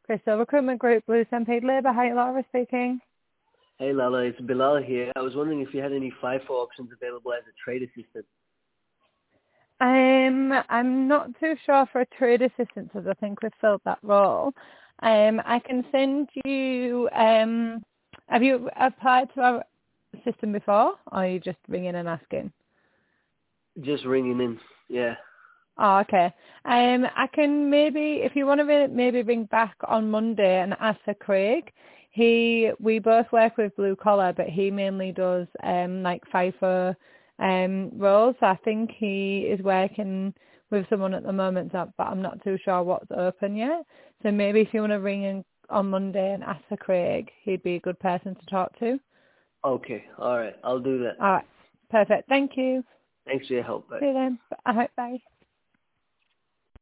Crystal Recruitment Group, Blue St. Paid Labour. Hi, Laura speaking. Hey Lala, it's Bilal here. I was wondering if you had any FIFO options available as a trade assistant. I'm not too sure for a trade assistant, as I think we've filled that role. I can send you. Have you applied to our system before, or are you just ringing and asking? Just ringing in, yeah. Oh, okay. I can maybe, if you want to maybe ring back on Monday and ask for Craig. We both work with Blue Collar, but he mainly does like FIFO roles. So I think he is working with someone at the moment, but I'm not too sure what's open yet. So maybe if you want to ring in on Monday and ask for Craig, he'd be a good person to talk to. Okay, all right, I'll do that. All right, perfect. Thank you. Thanks for your help. Bye. See you then. All right, bye.